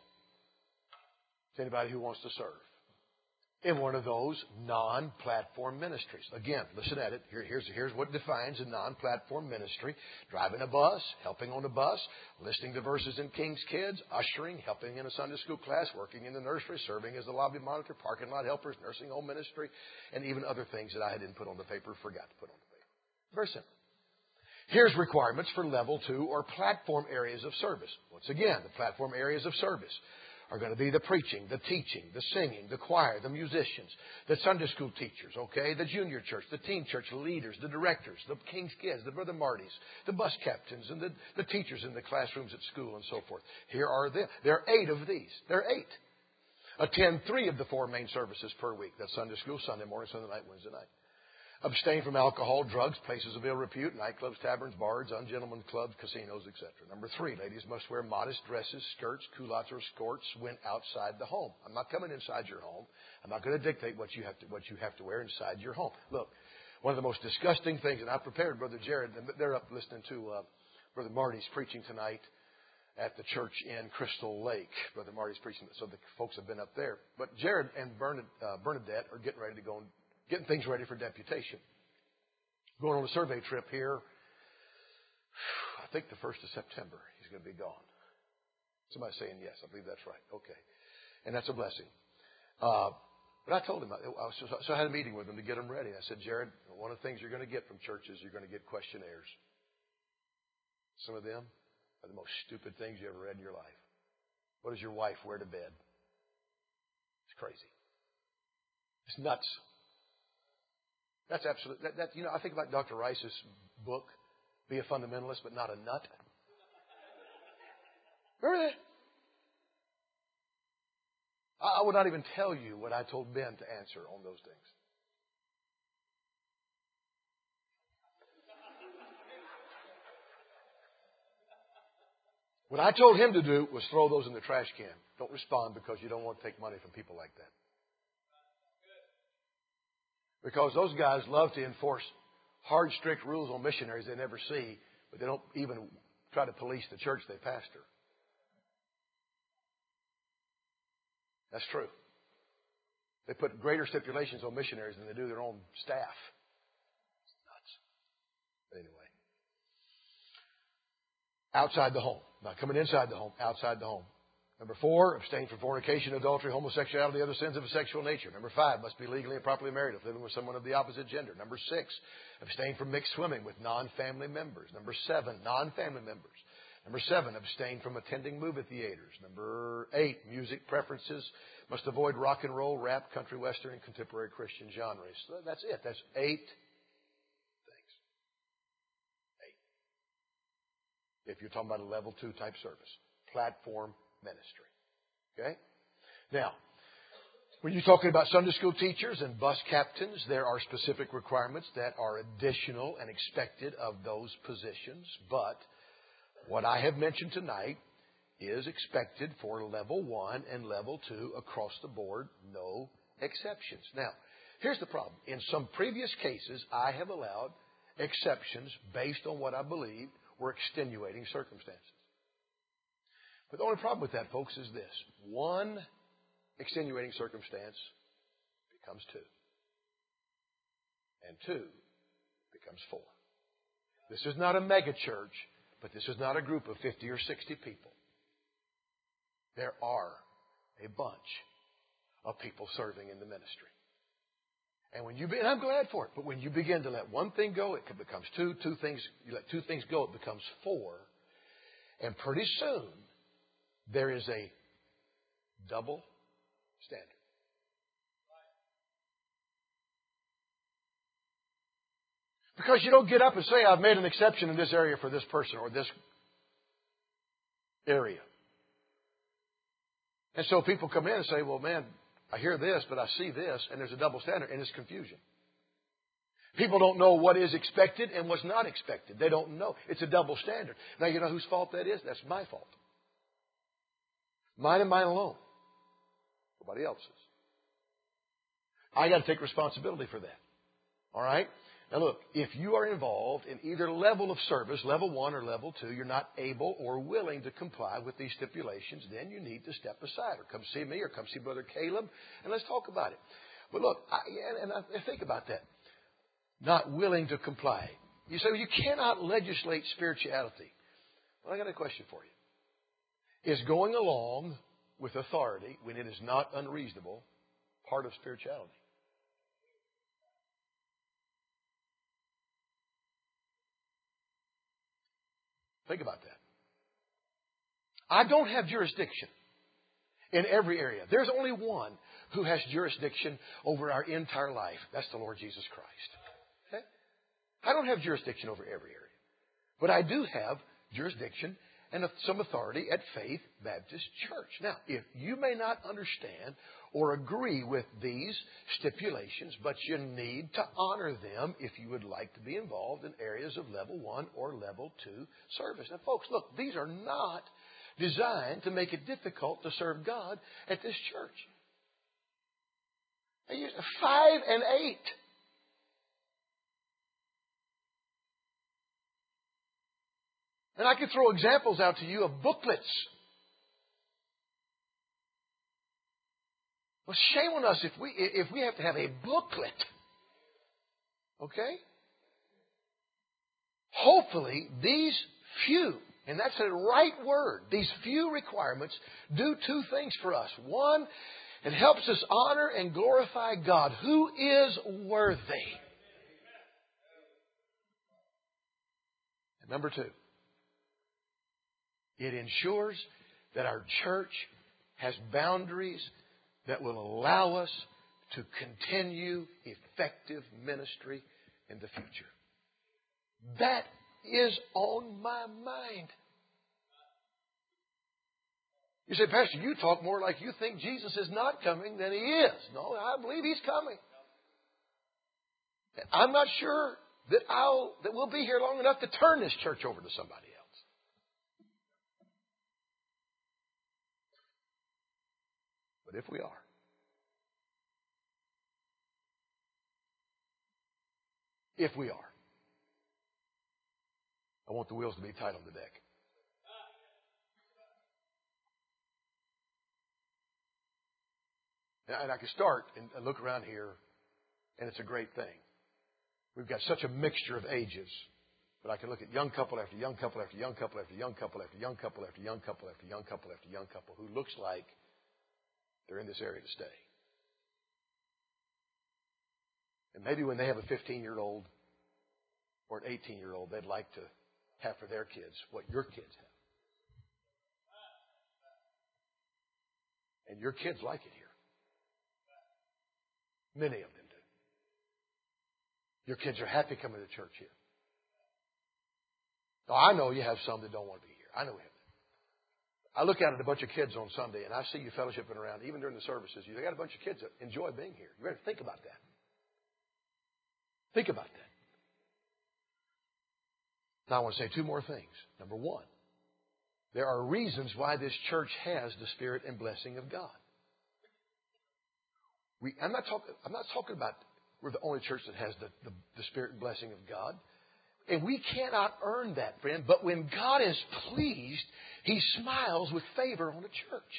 to anybody who wants to serve in one of those non-platform ministries. Again, listen at it. Here's what defines a non-platform ministry. Driving a bus, helping on a bus, listening to verses in King's Kids, ushering, helping in a Sunday school class, working in the nursery, serving as the lobby monitor, parking lot helpers, nursing home ministry, and even other things that I didn't put on the paper, forgot to put on the paper. Very simple. Here's requirements for level 2 or platform areas of service. Once again, the platform areas of service are going to be the preaching, the teaching, the singing, the choir, the musicians, the Sunday school teachers, okay, the junior church, the teen church leaders, the directors, the King's Kids, the Brother Martys, the bus captains, and the teachers in the classrooms at school and so forth. Here are them. There are 8 of these. There are 8. Attend 3 of the 4 main services per week. That's Sunday school, Sunday morning, Sunday night, Wednesday night. Abstain from alcohol, drugs, places of ill repute, nightclubs, taverns, bars, ungentlemen clubs, casinos, etc. Number 3, ladies must wear modest dresses, skirts, culottes, or skorts when outside the home. I'm not coming inside your home. I'm not going to dictate what you have to wear inside your home. Look, one of the most disgusting things, and I prepared Brother Jared. They're up listening to Brother Marty's preaching tonight at the church in Crystal Lake. Brother Marty's preaching, so the folks have been up there. But Jared and Bernadette are getting ready to go and getting things ready for deputation. Going on a survey trip here, I think the 1st of September, he's going to be gone. Somebody's saying yes. I believe that's right. Okay. And that's a blessing. But I told him, so I had a meeting with him to get him ready. I said, Jared, one of the things you're going to get from churches, you're going to get questionnaires. Some of them are the most stupid things you ever read in your life. What does your wife wear to bed? It's crazy. It's nuts. That's absolute. I think about Dr. Rice's book, Be a Fundamentalist but Not a Nut. Remember that? I would not even tell you what I told Ben to answer on those things. What I told him to do was throw those in the trash can. Don't respond because you don't want to take money from people like that. Because those guys love to enforce hard, strict rules on missionaries they never see, but they don't even try to police the church they pastor. That's true. They put greater stipulations on missionaries than they do their own staff. It's nuts. But anyway. Outside the home. Not coming inside the home, outside the home. Number 4, abstain from fornication, adultery, homosexuality, other sins of a sexual nature. Number 5, must be legally and properly married if living with someone of the opposite gender. Number 6, abstain from mixed swimming with non-family members. Number 7, non-family members. Number 7, abstain from attending movie theaters. Number 8, music preferences. Must avoid rock and roll, rap, country, western, and contemporary Christian genres. So that's it. That's 8 things. 8. If you're talking about a level 2 type service. Platform ministry. Okay? Now, when you're talking about Sunday school teachers and bus captains, there are specific requirements that are additional and expected of those positions. But what I have mentioned tonight is expected for level 1 and level 2 across the board, no exceptions. Now, here's the problem. In some previous cases, I have allowed exceptions based on what I believed were extenuating circumstances. But the only problem with that, folks, is this. 1 extenuating circumstance becomes 2. And 2 becomes 4. This is not a mega church, but this is not a group of 50 or 60 people. There are a bunch of people serving in the ministry. And when and I'm glad for it, but when you begin to let 1 thing go, it becomes 2. You let 2 things go, it becomes 4. And pretty soon, there is a double standard. Because you don't get up and say, I've made an exception in this area for this person or this area. And so people come in and say, well, man, I hear this, but I see this, and there's a double standard, and it's confusion. People don't know what is expected and what's not expected. They don't know. It's a double standard. Now, you know whose fault that is? That's my fault. Mine and mine alone. Nobody else's. I got to take responsibility for that. All right? Now look, if you are involved in either level of service, level 1 or level 2, you're not able or willing to comply with these stipulations, then you need to step aside or come see me or come see Brother Caleb and let's talk about it. But look, I think about that. Not willing to comply. You say, well, you cannot legislate spirituality. Well, I got a question for you. Is going along with authority when it is not unreasonable part of spirituality? Think about that. I don't have jurisdiction in every area. There's only one who has jurisdiction over our entire life. That's the Lord Jesus Christ. Okay? I don't have jurisdiction over every area. But I do have jurisdiction and some authority at Faith Baptist Church. Now, if you may not understand or agree with these stipulations, but you need to honor them if you would like to be involved in areas of level 1 or level 2 service. Now, folks, look, these are not designed to make it difficult to serve God at this church. 5 and 8. And I could throw examples out to you of booklets. Well, shame on us if we have to have a booklet. Okay? Hopefully, these few, and that's the right word, these few requirements do two things for us. One, it helps us honor and glorify God, who is worthy. And number two, it ensures that our church has boundaries that will allow us to continue effective ministry in the future. That is on my mind. You say, Pastor, you talk more like you think Jesus is not coming than He is. No, I believe He's coming. And I'm not sure that we'll be here long enough to turn this church over to somebody else. But if we are, I want the wheels to be tight on the deck. And I can start and look around here, and it's a great thing. We've got such a mixture of ages. But I can look at young couple after young couple after young couple after young couple after young couple after young couple after young couple after young couple who looks like they're in this area to stay. And maybe when they have a 15-year-old or an 18-year-old, they'd like to have for their kids what your kids have. And your kids like it here. Many of them do. Your kids are happy coming to church here. Now, I know you have some that don't want to be here. I know we have that. I look out at a bunch of kids on Sunday, and I see you fellowshipping around, even during the services. You got a bunch of kids that enjoy being here. You better think about that. Think about that. Now, I want to say two more things. Number one, there are reasons why this church has the Spirit and blessing of God. I'm not talking about we're the only church that has the Spirit and blessing of God. And we cannot earn that, friend. But when God is pleased, He smiles with favor on the church.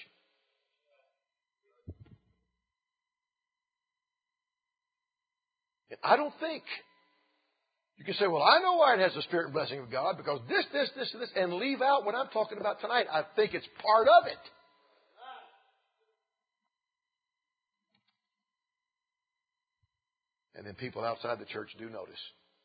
And I don't think you can say, well, I know why it has the Spirit and blessing of God, because this, and leave out what I'm talking about tonight. I think it's part of it. And then people outside the church do notice.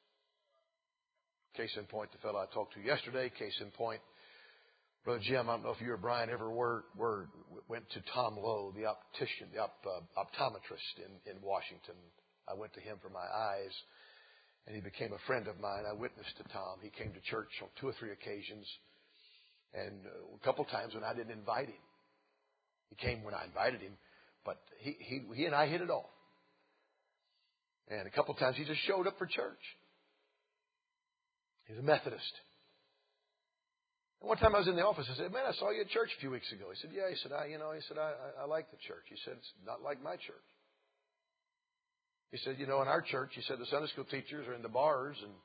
Case in point, the fellow I talked to yesterday. Case in point, Brother Jim, I don't know if you or Brian ever went to Tom Lowe, the optician, the optometrist in Washington. I went to him for my eyes, and he became a friend of mine. I witnessed to Tom. He came to church on 2 or 3 occasions, and a couple times when I didn't invite him. He came when I invited him, but he and I hit it off. And a couple times he just showed up for church. He's a Methodist. And one time I was in the office, I said, man, I saw you at church a few weeks ago. He said, yeah. He said, I like the church. He said, it's not like my church. He said, in our church, he said, the Sunday school teachers are in the bars and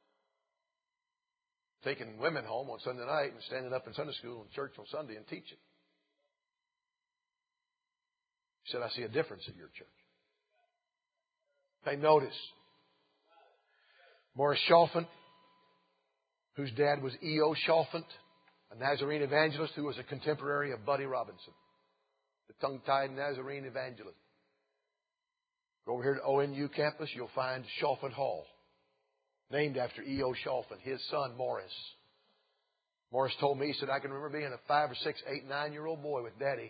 taking women home on Sunday night and standing up in Sunday school and church on Sunday and teaching. He said, I see a difference at your church. They notice. Morris Chalfant, whose dad was E.O. Chalfant, a Nazarene evangelist who was a contemporary of Buddy Robinson, the tongue-tied Nazarene evangelist. Go over here to ONU campus, you'll find Chalfant Hall, named after E.O. Chalfant, his son Morris. Morris told me, he said, I can remember being a 5 or 6, 8, 9-year-old boy with Daddy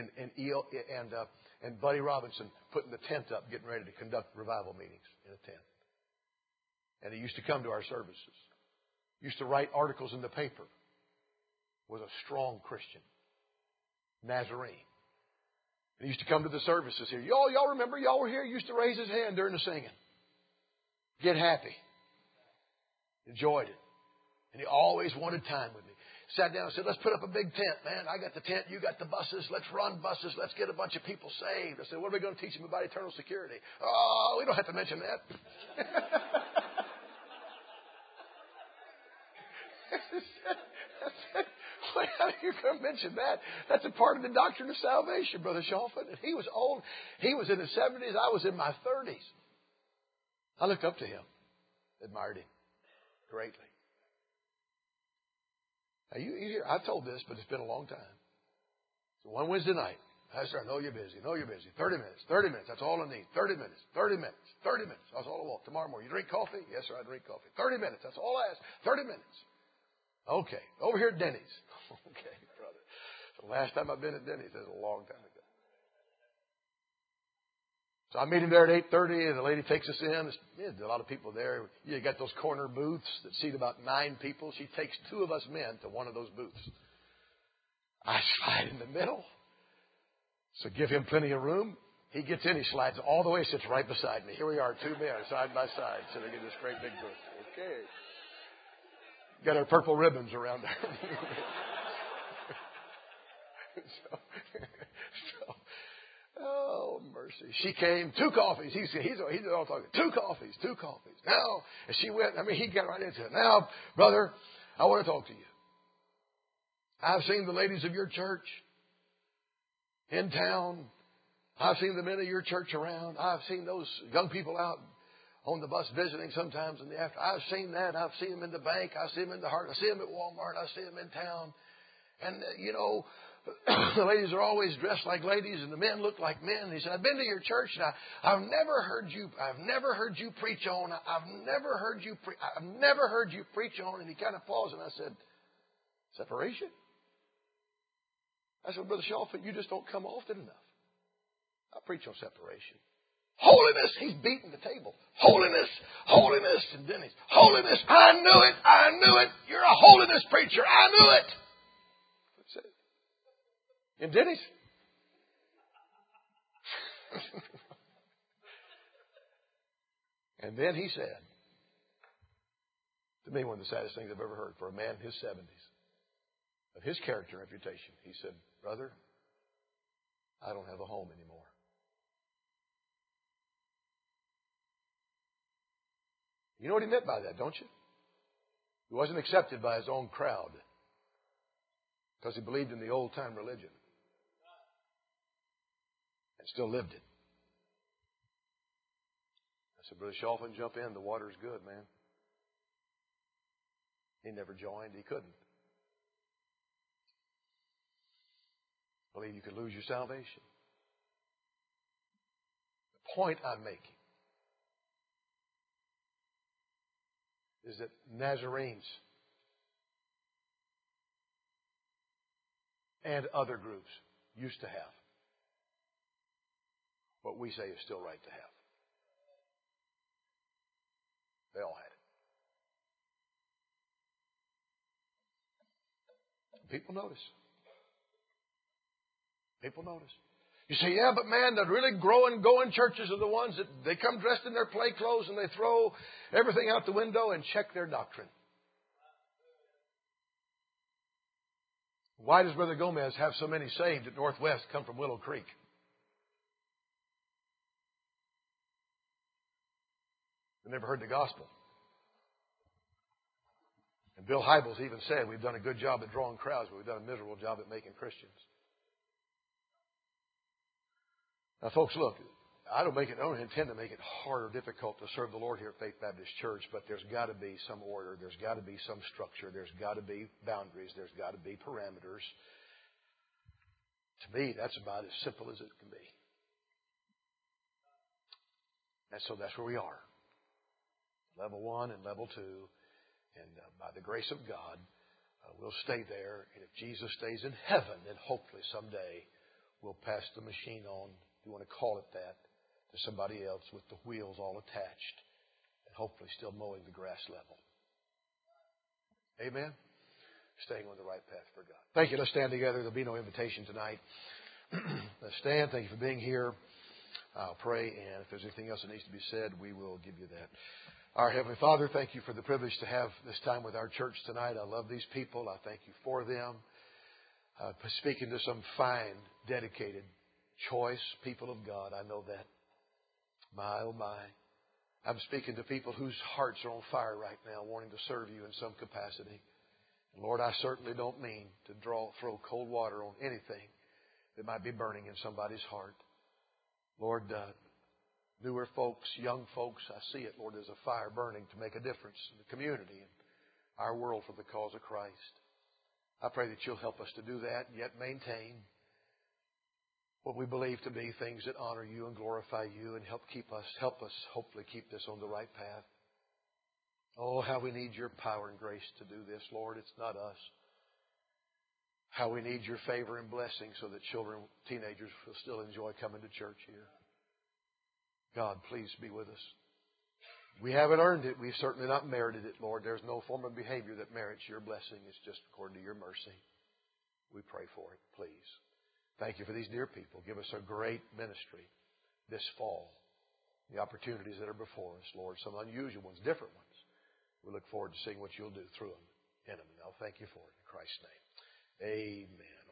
and Buddy Robinson putting the tent up, getting ready to conduct revival meetings in a tent. And he used to come to our services. Used to write articles in the paper. Was a strong Christian. Nazarene. And he used to come to the services here. Y'all remember, y'all were here. He used to raise his hand during the singing. Get happy. Enjoyed it. And he always wanted time with me. Sat down and said, let's put up a big tent, man. I got the tent. You got the buses. Let's run buses. Let's get a bunch of people saved. I said, what are we going to teach them about eternal security? Oh, we don't have to mention that. How are you going to mention that? That's a part of the doctrine of salvation, Brother Chalfant. And he was old. He was in his 70s. I was in my 30s. I looked up to him. Admired him greatly. Now, you hear, I've told this, but it's been a long time. So one Wednesday night, Pastor, I know you're busy. 30 minutes. 30 minutes. That's all I need. 30 minutes. 30 minutes. 30 minutes. That's all I want. Tomorrow morning. You drink coffee? Yes, sir, I drink coffee. 30 minutes. That's all I ask. 30 minutes. Okay. Over here at Denny's. Okay, brother. The last time I've been at Denny's is a long time ago. So I meet him there at 8:30, and the lady takes us in. There's a lot of people there. You got those corner booths that seat about 9 people. She takes 2 of us men to one of those booths. I slide in the middle. So give him plenty of room. He gets in, he slides all the way, sits right beside me. Here we are, 2 men side by side, sitting in this great big booth. Okay. Got our purple ribbons around there. Oh, mercy. She came, 2 coffees. He's all talking. 2 coffees. Now, and she went, he got right into it. Now, brother, I want to talk to you. I've seen the ladies of your church in town. I've seen the men of your church around. I've seen those young people out on the bus visiting sometimes in the afternoon. I've seen that. I've seen them in the bank. I see them in the heart. I see them at Walmart. I see them in town. And, the ladies are always dressed like ladies and the men look like men. And he said, I've been to your church and I've never heard you preach on. I've never heard you preach on. And he kind of paused and I said, separation? I said, Brother Shelford, you just don't come often enough. I preach on separation. Holiness. He's beating the table. Holiness. And then he's, holiness. I knew it. You're a holiness preacher. I knew it. That's it. In Denny's. And then he said, to me, one of the saddest things I've ever heard for a man in his 70s, of his character and reputation, he said, Brother, I don't have a home anymore. You know what he meant by that, don't you? He wasn't accepted by his own crowd because he believed in the old-time religion and still lived it. I said, Brother Shelford, jump in. The water's good, man. He never joined. He couldn't. I believe you could lose your salvation. The point I'm making is that Nazarenes and other groups used to have what we say is still right to have. They all had it. People notice. You say, yeah, but man, the really growing, going churches are the ones that they come dressed in their play clothes and they throw everything out the window and check their doctrine. Why does Brother Gomez have so many saved at Northwest come from Willow Creek? They never heard the gospel. And Bill Hybels even said, we've done a good job at drawing crowds, but we've done a miserable job at making Christians. Now, folks, look, I don't intend to make it hard or difficult to serve the Lord here at Faith Baptist Church, but there's got to be some order. There's got to be some structure. There's got to be boundaries. There's got to be parameters. To me, that's about as simple as it can be. And so that's where we are. Level 1 and level 2. And by the grace of God, we'll stay there. And if Jesus stays in heaven, then hopefully someday we'll pass the machine on, if you want to call it that, to somebody else with the wheels all attached and hopefully still mowing the grass level. Amen? Staying on the right path for God. Thank you. Let's stand together. There'll be no invitation tonight. Let's stand. Thank you for being here. I'll pray, and if there's anything else that needs to be said, we will give you that. Our Heavenly Father, thank you for the privilege to have this time with our church tonight. I love these people. I thank you for them. Speaking to some fine, dedicated, choice people of God. I know that. My, oh my. I'm speaking to people whose hearts are on fire right now, wanting to serve you in some capacity. And Lord, I certainly don't mean to throw cold water on anything that might be burning in somebody's heart. Lord, newer folks, young folks, I see it, Lord, there's a fire burning to make a difference in the community and our world for the cause of Christ. I pray that you'll help us to do that and yet maintain what we believe to be things that honor you and glorify you, and help us hopefully keep this on the right path. Oh, how we need your power and grace to do this, Lord. It's not us. How we need your favor and blessing so that children, teenagers will still enjoy coming to church here. God, please be with us. We haven't earned it. We've certainly not merited it, Lord. There's no form of behavior that merits your blessing. It's just according to your mercy. We pray for it, please. Thank you for these dear people. Give us a great ministry this fall. The opportunities that are before us, Lord, some unusual ones, different ones. We look forward to seeing what you'll do through them, in them. And I'll thank you for it in Christ's name. Amen.